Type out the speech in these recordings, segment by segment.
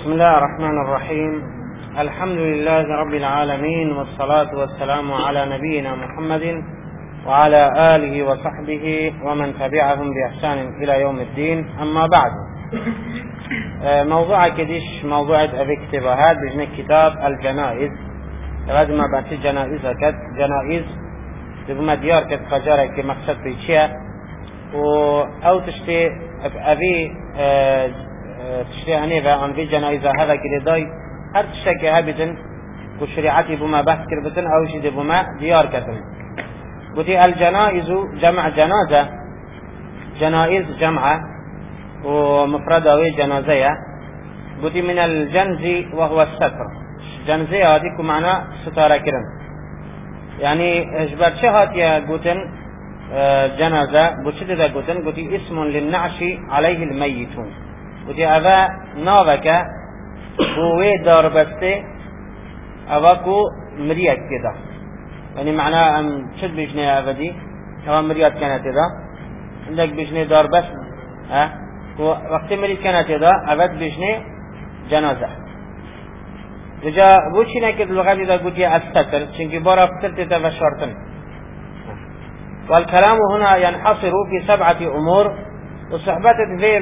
بسم الله الرحمن الرحيم. الحمد لله رب العالمين، والصلاة والسلام على نبينا محمد وعلى آله وصحبه ومن تبعهم بإحسان إلى يوم الدين. أما بعد، موضوع كديش موضوع أبي كتابات بجنة كتاب الجنائز. لازم ما بعد جنائز تبقى ديار كت خجارة كمقصد بيشيا أو تشتي أبي تشتي هنيفا عن في جنائز هذا كده هر تشتكي هابتن وشريعتي بما بحث كربتن أو شيء بما ديار كتن. قلت الجنائز جمع جنازة، جنائز جمعة ومفردة جنازية. قلت من الجنز وهو الستر. جنزية هذيك معنى ستارة كرم، يعني اجبر شهات يا قلتن جنازة قلت ذا قلتن قلت اسم للنعش عليه الميتون. قلت أذا ناوك هو دار بسته أواكو مريات كذا، يعني معناه أم شد بيجني أبدي أو مريات كانت كذا عندك بيجني دار بس وقت مريت كانت كذا أبد بيجني جنازة. وجا بوشينا كده اللغة إذا قلت يا الستر شنكي بارا فترت تفشرتن. والكلام هنا ينحصر في 7 أمور، وصحبت في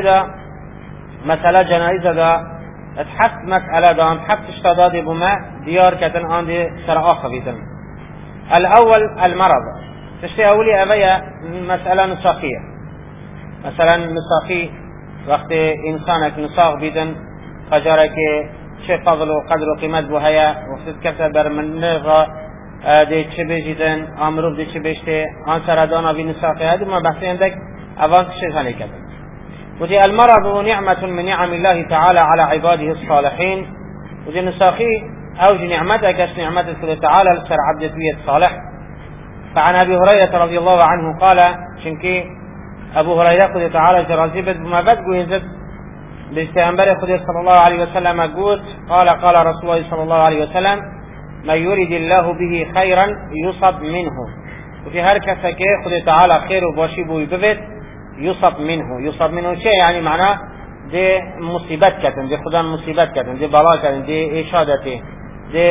مسألة جنائزة دا اتحف مسألة دا اتحف اشتداد بما ديار كتن عندي سرعة خبيثا. الأول المرض. تشتي أولي أبيا مسألة نساخية، مثلا نساخي وقت إنسانك نساخ بيدن خجارك شيء فضل وقدر وقيمت بهايا وقت كسبر من نغا دي چه جيدن امروف دي چه بشته آن سردانا بي نساخي هذا ما بحثي عندك أفان تشتي ثاني كتن. ودي المرض نعمة من نعم الله تعالى على عباده الصالحين. ودي نساخي أوج نعمتك اش نعمتك تعالى لسر عبد بيت صالح. فعن أبي هريرة رضي الله عنه قال شنكي أبو هريرة قد تعالى جرازيبت بما بدقوا يزد باستعنبار قد صلى الله عليه وسلم قوت قال رسول الله صلى الله عليه وسلم ما يريد الله به خيرا يصب منه. وفي هركسة كي قد تعالى خير وباشيبه يبفت يصب منه شيء، يعني معناه دي مصيبت كتن، دي خدان مصيبت كتن، دي بلا كتن، دي إشادته، دي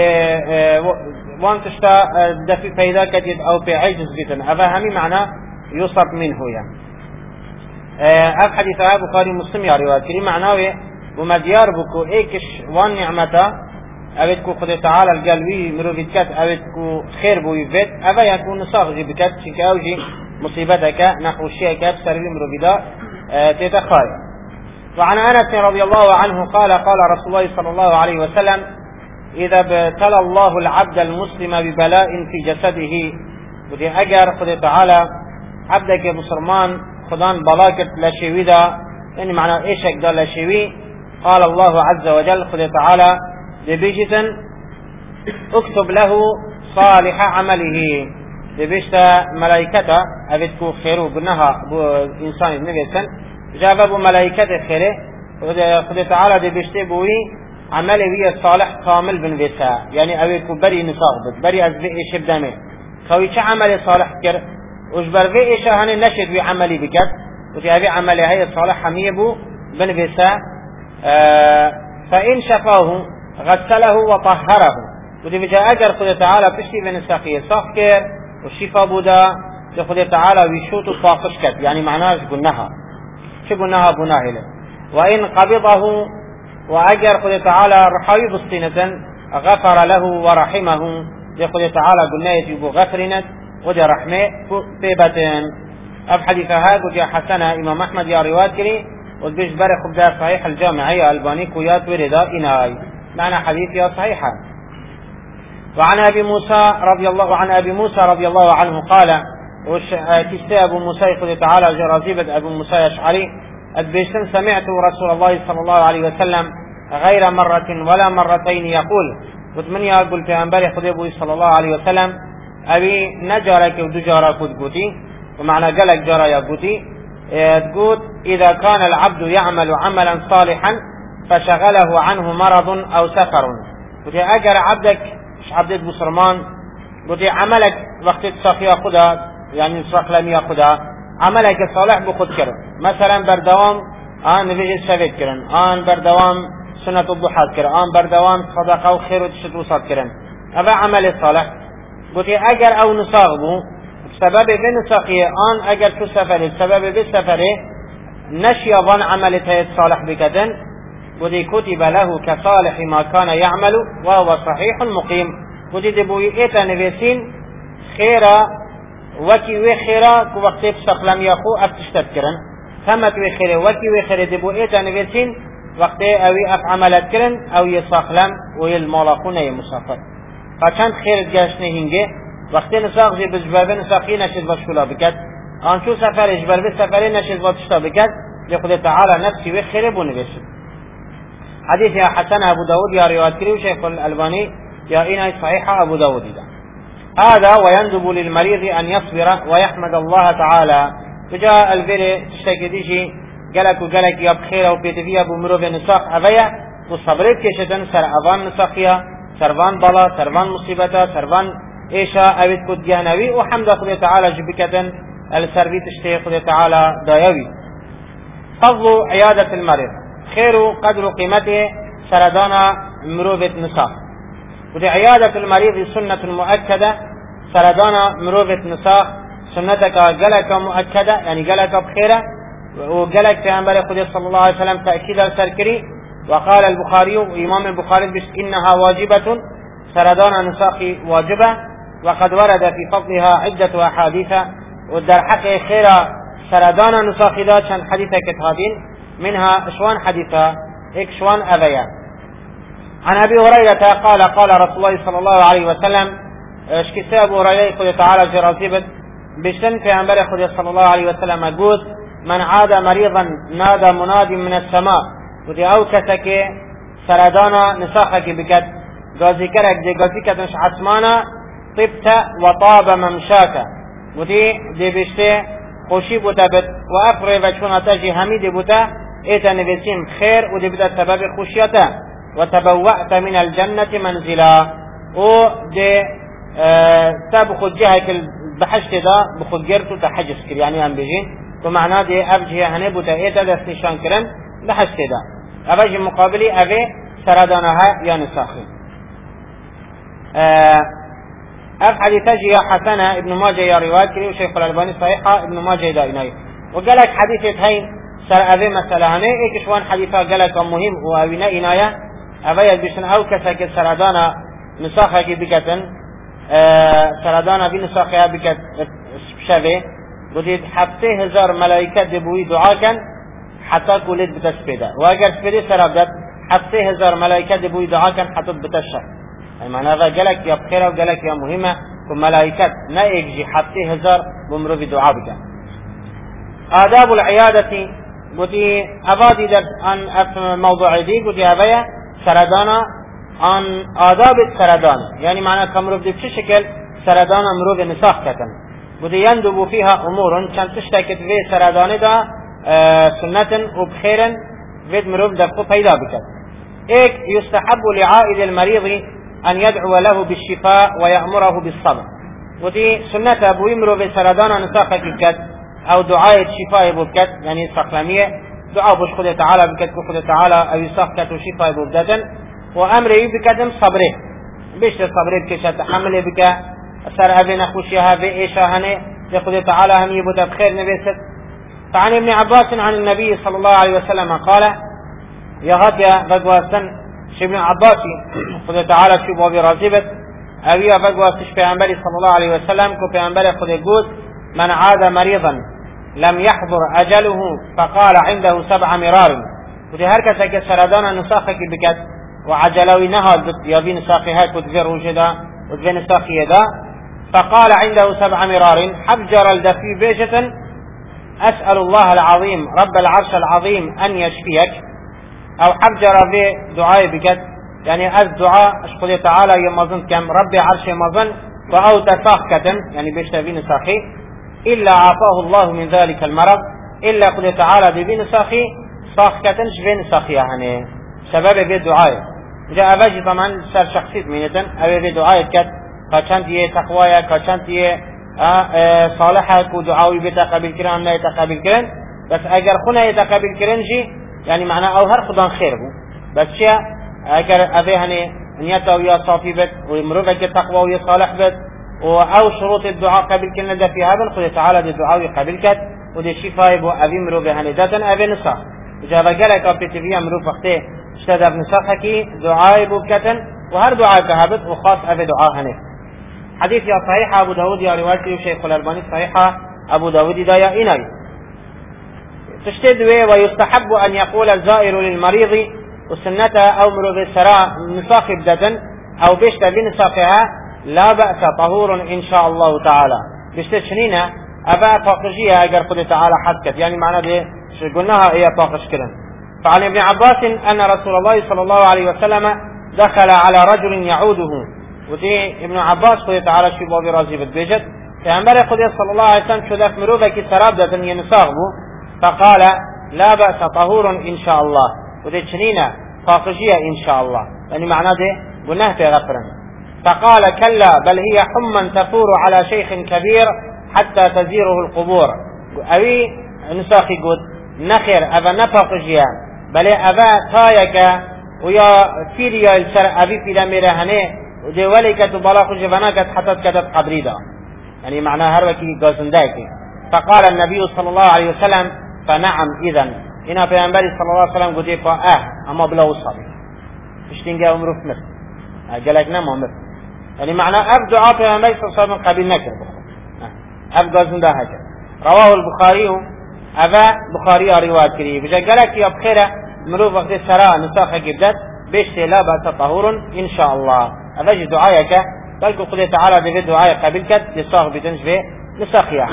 وانتشتا دفي فيدا كتن أو بعجز كتن. هذا همي معناه يصب منه يعني. أف حديث بخاري مسلم يا رواية كريم معناه ومديار بكو إيكش وان نعمته أبدكو خد تعالى القلبي مروفيت كت أبدكو خير بو يفيد أبا يكون نصاغ جي بكت شك أوجي مصيبتك نحو الشيء كت سربي مروفيدا تتخاري. وعن أنس رضي الله عنه قال رسول الله صلى الله عليه وسلم إذا ابتلى الله العبد المسلم ببلاء في جسده. ودي أجر خد تعالى عبدك مسلمان خدان بلاكت لشيوي دا، يعني معنى إيشك دا لشيوي. قال الله عز وجل خد تعالى لبيجتن اكتب له صالح عمله. لبيجتا ملايكتا أبتكو خيرو قلناها إنسان نبيسن جابوا ملايكة خيره. خد تعالى لبيجتا بوي عمله بي الصالح كامل بن بيسا، يعني أبتكو بري نصاغبت بري أزبئ شبدامي خوي چه عمل صالح كر وجبر في إيش هني نشد بعملي بكت. وفي هذه عملي هي الصالح حميبو بن بيسا فإن شفاه غسله وطهره. ودي بجاء أجر خد تعالى بشتي بن الساقية صاحكر والشفاء بودا خد تعالى ويشوت الطاقش كت، يعني معناه شو قلناها بناهله. وإن قبضه وأجر خد تعالى رحايب الصينة غفر له ورحمه. خد تعالى قلنا يجيب غفرنا وجه رحمه طيبتين. أب حديثها قلت يا حسنة إمام أحمد يا رواية كري وتبيش بارك خبدا صحيح الجامعية الباني كويات وردا إناي معنى حديث يا صحيحة. وعن أبي موسى رضي الله عنه قال كشتي أبو موسى يقول تعالى جرازيبة أبو موسى يشعري أدبيشتن سمعت رسول الله صلى الله عليه وسلم غير مرة ولا مرتين يقول قلت من يقول في أنباري خديبه صلى الله عليه وسلم أبي نجارك ودجارك قوتي، ومعنى قالك جارا يا قوتي تقول إذا كان العبد يعمل عملا صالحا فشغله عنه مرض أو سفر. قلت أجر عبدك مش عبدك بسرمان، قلت عملك وقت تصاخي أخذها يعني تصاخ لم يأخذها عملك صالح بخد كرم. مثلا بردوام نبيج السفيد كرن بردوام سنة الضحى كرن آن بردوام صدقة وخير وتشت وصاد كرن أبا عمل صالح قلت أجر أو نساغ بو سبب بنساقية آن أجر تو سفره سبب بالسفره نشي ظن عملته الصالح بكدن قلت كتب له كصالح ما كان يعمل وهو صحيح مقيم قلت دبوي إيتا نفسين خيرا وكي وخيرا كو وقت بسقلم يخو أفتشتت كرن ثمت وخيرا وكي وخيرا دبو إيتا نفسين وقت أوي أف عملت كرن أو يسقلم ويالمالقون يمسافر فچند خير جاشنه هنگه وقت نساق زي بجبابه نساقي نشد باشكولا بكت آنچو سفر اجبر سفره نشد باشتا بكت لخد تعالى نفسي وخير بونبشد حديث يا حسن أبو داود يا رواية كريو شيخ الألباني يا إناي صحيحة أبو داود ده. هذا ويندب للمريض أن يصبر ويحمد الله تعالى فجاء البر تشتكي ديشي قالك وقالك يا بخير وبيتفيا بمروف نساق أبيا والصبريت كشتن سر أفان نساقيا سربان بلا سربان مصيبتا سربان إيشا أبيت كد جهنوي وحمد خد تعالى جبكة السربي تشتكي خد تعالى دايوي. فضل عيادة المريض خير قدر قيمته سردان مروفة نساق ودي عيادة المريض سنة مؤكدة سردان مروفة نساق سنتك قلق مؤكدة يعني قلق بخيرة وقلق في أنبال خدي صلى الله عليه وسلم تأكيد السركري وقال البخاري وإمام البخاري بس إنها واجبة سردان نساق واجبة وقد ورد في فضلها عدة أحاديث ودر حق خيرة سردان نساق ذات حديثة كتابين منها شوان حديثة شوان أذية. عن أبي هريرة قال قال رسول الله صلى الله عليه وسلم اشكسي أبو هريرة خذ تعالى جراسيبت بشن في أنبال خذ صلى الله عليه وسلم أقول من عاد مريضا نادى منادي من السماء ودي أوكتك سردانا نساخك بكت غازيكرك دي غازيكت مش عثمانا طبت وطاب ممشاك ودي بشتي خوشي بوتا وأفري وشون أتاجي هميدي بوتا إيتا نفسيم خير ودي بدا سبب خوشيته وتبوأت من الجنة منزلا ودي تبخد جهك بحشت دا بخد جرتو تحجز كر يعني هم بيجين ومعنى دي أبجي هني بوتا إيتا دستنشان كرن بحشت دا أبجي مقابلي أبي سردانها يعني ساخي حديث يا حسنة ابن ماجه يا رواية كريم شيخ الألباني صحيحة ابن ماجه دا إناي وقالك حديثة هين سر أبي مثلا هني إيك شوان حديثة قالك مهم وأبينا إناية أبيت بشن أو كسك سردانا نساخك بكتن سردانا بنساخها بكت شبه بديت حتى هزار ملائكة دبوي دعاكا حتى كولد بتسبيدا وأجر سبيدي سرابدت حتى هزار ملائكة دبوي دعاكا حتى بتشر أي معنى هذا قالك يا بخير وقالك يا مهمة وملائكة لا يجي حتى هزار بمرو بدعاء بك. آداب العيادة قلتي أبادي در عن موضوع دي قلتي أبايا سردانا عن آداب السردان يعني معنى كمرو بدي بشكل سردانا مرو بنساخ كتن قلتي يندب فيها أمور كان تشتكت في سردان دا سنة وبخيرا في مرو بدفق فيدا بك. إيك يستحب لعائد المريض أن يدعو له بالشفاء ويأمره بالصبر ودي سنة أبو يمرو بسردان نساخة كت أو دعاء الشفاء بكت يعني سقلمية دعاء بش خد تعالى بكت خد تعالى أو يساخ كت وشفاء بكتن وأمره بكتم صبره بيش صبره بكشة تحمله بك سر أبي نخوشيها بإيشا هني يخد تعالى هم يبدأ بخير نبيست. فعن ابن عباس عن النبي صلى الله عليه وسلم قال يا هاتيا بقواسن ابن عباسي خد تعالى شو بابي رازبت أبي بقواسش في أنبالي صلى الله عليه وسلم كو في أنبالي خد يقول من عاد مريضا لم يحضر أجله فقال عنده 7 مرار ودي هركة كسردان نساخك بكت وعجلوي نهاد يبي نساخي هاك وتفير وجدا وتفير نساخي يدا فقال عنده 7 مرار حبجر الدفي بيجة أسأل الله العظيم رب العرش العظيم أن يشفيك أو حبجر في دعاء بكت يعني الدعاء أشكر تعالى يمظن كم ربي عرش يمظن وأو تساخكة يعني بيشتفين ساخي إلا عافاه الله من ذلك المرض إلا قل تعالى بين ساخي ساخكة شفين ساخي يعني سبب في دعاء جاء باجي طبعا سر شخصيت منيتن أو في دعاء كت كشانت يه تقوايا كشانت يه صالحك ودعاوي بتقابل كران لا يتقابل كران بس أجر خنا يتقابل كران جي يعني معناه أو هر خدان خير بو بس چه اگر اوه هنه نیت او یا صافی بد و مروفه که تقوی و یا صالح بد و او شروط الدعاء قبل كنا ده في هذا خد تعالى الدعاء قبل كت ودي شفاء بو ابي مرو بهندتن ابي نسخ جاب قالك ابتدي مرو فقته اشتدى نسخه كي دعاء بو كتن وهر دعاء كهبت وخاص ابي دعاء هنه حديث يا صحيح ابو داود يا روايه الشيخ الالباني صحيحه ابو داود دا يا اناي تشتد ويستحب ان يقول الزائر للمريض وسنته او مرو بالسراء نسخ بدتن او بيشتى بنسخها لا بأس طهور إن شاء الله تعالى بشتشنينا أبا طاقجية أجر قد تعالى حدكت يعني معنى دي قلناها هي طاقج كرن. فعن ابن عباس أن رسول الله صلى الله عليه وسلم دخل على رجل يعوده ودي ابن عباس قد تعالى شباب رازي بالبيجت فأنبر قد صلى الله عليه وسلم شدف مروبك سرابدة ينصاغه فقال لا بأس طهور إن شاء الله ودي شنينا طاقجية إن شاء الله يعني معنى دي قلناه في غفرن. فقال كلا بل هي حمى تفور على شيخ كبير حتى تزيره القبور أبي نساخي قد نخير أبا نفاقجيا بل أبا تايك ويا فيريا السر أبي في دميره هنه ودي وليك تبالا خجبناك حتى كتت قبريدا يعني معنى هروكي قازنداك. فقال النبي صلى الله عليه وسلم فنعم إذن هنا في أنبالي صلى الله عليه وسلم قد أما بلا وصابي اشتنقى أمره في مثل قالك نمو مثل يعني معنى أبدعاء في أنبالي صلى الله عليه وسلم قبل نكر أبقى زنده هكذا. رواه البخاري أبا بخاري رواية كريه بجا قالك يا بخيرة مروف وقت السراء نساخة قبدت بيش لا بأس طهور إن شاء الله أبجي دعايك بلكو قد تعالى بفي دعاية قبلك يصاغ بتنجبه نساخيا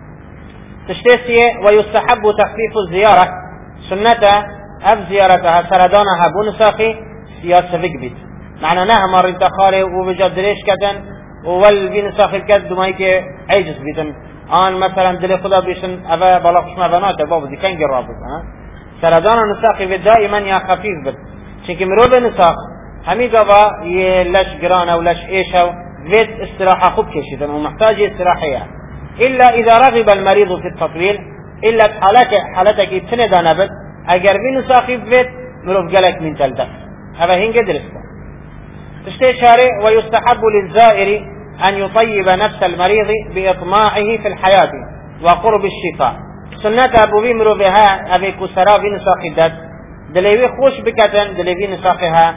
تشتيسي ويستحب تخفيف الزيارة سنة أب زيارتها سردانها بنساخي سياسة بكبت معنى نها مرين تخاري وبجد ليش كتن وول بنساخ الكد دمائك عجز بيتن آن مثلا دل خدا بيشن أبا بلاقش ما بناته بابا دي كان جرابط سردان نساخي دائما يا خفيف بد چونك مروب نساخ همي قبا يلش جران او لش ايش او بيت استراحة خوب كشيدن ومحتاج استراحية إلا إذا رغب المريض في التطويل إلا حالتك ابتنى نبت اگر بنساخي بيت مروب قلق من تلدك هذا هنگ درسته تشتي شارع ويستحب للزائر أن يطيب نفس المريض بإطماعه في الحياة وقرب الشفاء سنة أبو بيمرو بها أبي كسرا بنساخ الدد دليوي خوش بكتن دليوي نساخها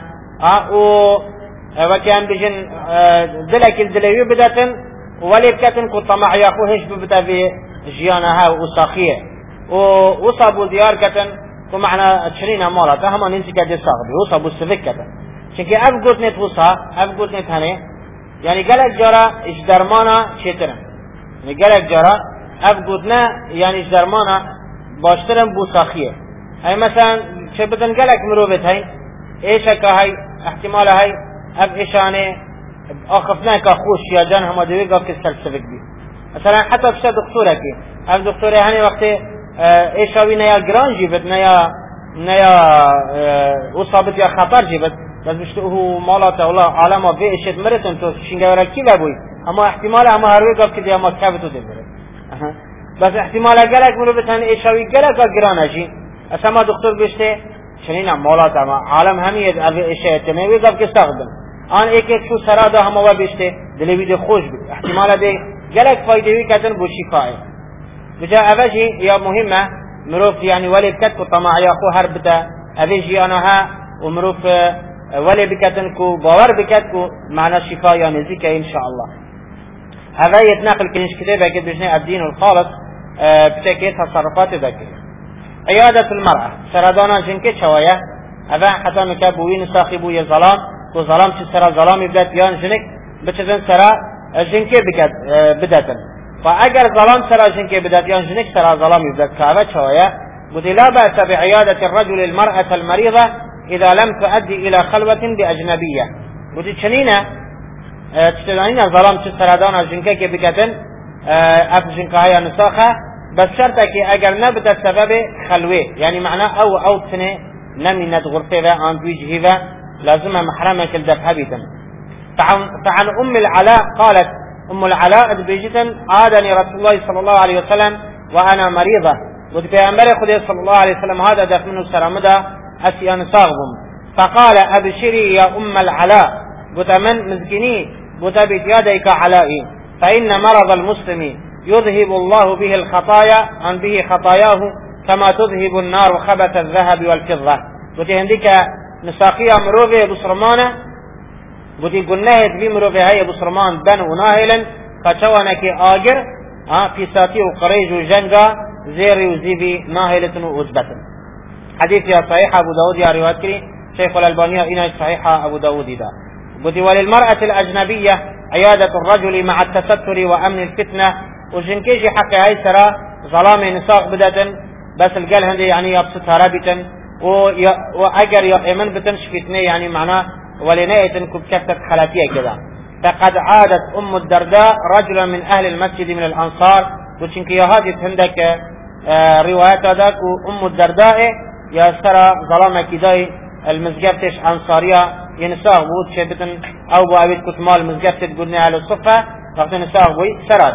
وكان بجن دلك الدليوي بدتن ولي بكتن كطمع ياخوهش ببتا بجيانها وساخية وصابوا ديار كتن ومعنى تشرين أمارات أهما ننسي كده ساقبي وصابوا السفك كتن چونکه اب گوت نت وصا اب گوت نت هنه يعني قالك جرا اش درمانا چترن يعني قالك جرا اب گوتنا يعني اش درمانا باشترن بوساخيه هاي مثلا چه بدن قالك مروبت هاي ايش هاي احتمال هاي اب ايشانه اخفنا کا خوش یا جان هم دوی گاف کے سلسبک بھی مثلا حتى بش دكتوره کی اب دكتوره هنه وقت ايشاوی نیا گران جیبت نیا اصابت یا خطر جیبت بس مش هو مالاته والله علامه في اشد مرتن تو شنگاور کی بابوي اما احتمال اما هروي گاف كده اما كابتو دبره بس احتمال گلک منو بتن ایشاوی گلک گرانجی اسما دکتور بشته چنین مالاته ما عالم همید اشیاء تنوی گاف که استخدم آن یک شو سراده هم و بشته دلوید خوش بود احتمال به گلک فایده وی کتن بو شفاء بجا اوجی یا مهمه مروف يعني ولي بكتكو طمع ياخو هربتا اوجی انها ومروف ولی بکتنکو باور بکتکو معنى شفاء یا نزیک ان شاء الله هذا يتنقل كنش كتابه كده بجنه الدين الخالص بتاكيد تصرفات ذاكرة عيادة المرأة سردانا جنكي شوايا هذا حتى مكابوين صاحبو يظلام وظلام سرا ظلام بدات يان جنك بتشدن سرا جنكي بكت بداتن فاگر ظلام سرا جنكي بدات يان جنك سرا ظلام بدات كعبة شوايا قد لا بأس بعيادة الرجل المرأة المريضة إذا لم تؤدي إلى خلوة بأجنبية قلت شنينة تشتغلين الظلام تسردان جنكا كي بكتن أب جنكا هيا نساخة بس شرطك أجر نبت السبب خلوة يعني معناه أو تنه نمينة غرفة عن وجهها لازم محرمة كالدفع بيتم فعن أم العلاء قالت أم العلاء بيجتن عادني رسول الله صلى الله عليه وسلم وأنا مريضة وفي أمبر خدي صلى الله عليه وسلم هذا دف منه سرمدا أسيان صاغبهم فقال أبشري يا أم العلاء قلت من مزكني قلت بيديك علائي فإن مرض المسلم يذهب الله به الخطايا عن به خطاياه كما تذهب النار خبث الذهب والفضة قلت عندك نساقية مروفة بصرمانة قلت قلناهت في مروفة هاي بصرمان بن وناهلا فشوانك آجر في ساتي وقريج وجنجا زيري وزيبي ناهلة وأثبت حديث يا صحيح أبو داود يا رواية كري شيخ الألباني إنا صحيح أبو داود دا قلت وللمرأة الأجنبية عيادة الرجل مع التستر وأمن الفتنة وجنكيجي حق هاي سرا ظلام نساق بدأ بس القال هندي يعني يبسطها رابطا وأجر يؤمن بتنش فتنة يعني معناه ولناية كب كثت خلاتية كذا فقد عادت أم الدرداء رجلا من أهل المسجد من الأنصار وشنكي هذه هندك روايات ذاك أم الدرداء يا سرى ظلام كداي المسجدتش أنصارية ينساق بود شبتن أو بوابيت كتمال مسجدت قلنا على الصفة وقت نساق بوي سرادا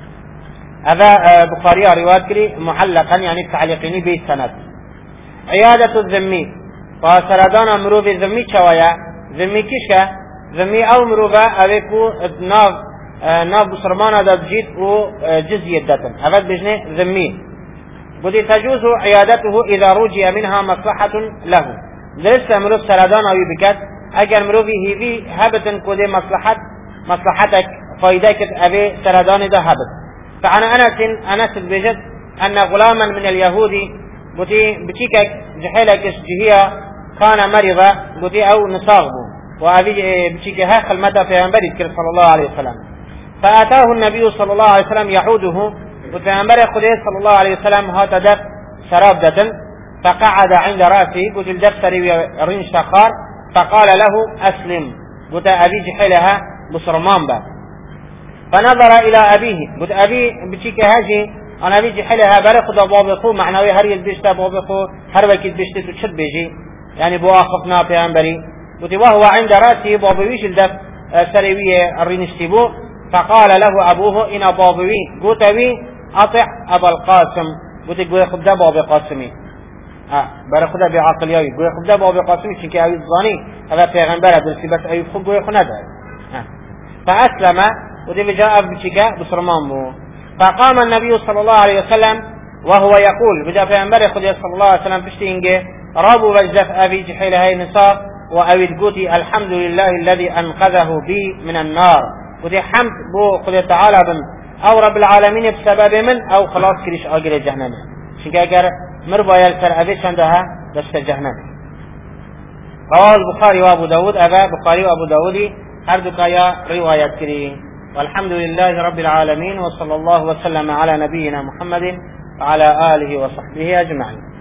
هذا بخاري روايات كري محلقا يعني تعليقيني بالسند عيادة الذمي فسردان مروف الذمي شوايا ذمي كيشا ذمي أو مروفا أبيكو ناف بسرمان هذا بجيت وجزية داتن هذا بجنه ذمي بدي تجوز عيادته إذا رجي منها مصلحة له لسه مروف سردان أو يبكت أجر مروفي هيفي هبتن كودي مصلحتك فايدك أبي سردان ده هبت فعن أنس بجد أن غلاما من اليهود بتيكك جحيلك جهية كان مريضا بتي أو نصاغبه وأبي بتيكها خلمته في أنبريد صلى الله عليه وسلم فأتاه النبي صلى الله عليه وسلم يحوده وفي أنبريد خديه صلى الله عليه وسلم هذا دف سرابدة فقعد عند رأسه قلت الدفتر رين شخار فقال له أسلم قلت أبي جحيلها بصرمان با فنظر إلى أبيه قلت أبي بتيك هاجي أنا أبي جحيلها بارخ دا بابخو معنوي هر يلبشتا بابخو هر وكيد بشتت وشد بيجي يعني بواخفنا في أنبري قلت وهو عند رأسه بابويش الدف سريوية الرين اشتبو فقال له أبوه إن بابوي قلت أبي أطع أبا القاسم قلت قوي خبدا بابي قاسمي برای خدا به عقلیایی گویا خدا با قاسمی چون که اوی زانی هذا پیغمبر درسی بس اوی خود گویا خدا دار فأسلم ودي جاء بشكا بسرمامه فقام النبي صلى الله عليه وسلم وهو يقول بدا پیغمبر خدا صلى الله عليه وسلم بشتينجه رابو وجدف أبي جحيل هاي نصاب وأوي تقولي الحمد لله الذي أنقذه بي من النار ودي حمد بو خدا تعالى بن أو رب العالمين بسبب من أو خلاص كريش آجل جهنم شكا اگر مربايا السر أبي شندها دست جهنم رواه البخاري وابو داود أبا بخاري وابو داودي هردك يا رواية كريم والحمد لله رب العالمين وصلى الله وسلم على نبينا محمد وعلى آله وصحبه أجمعين.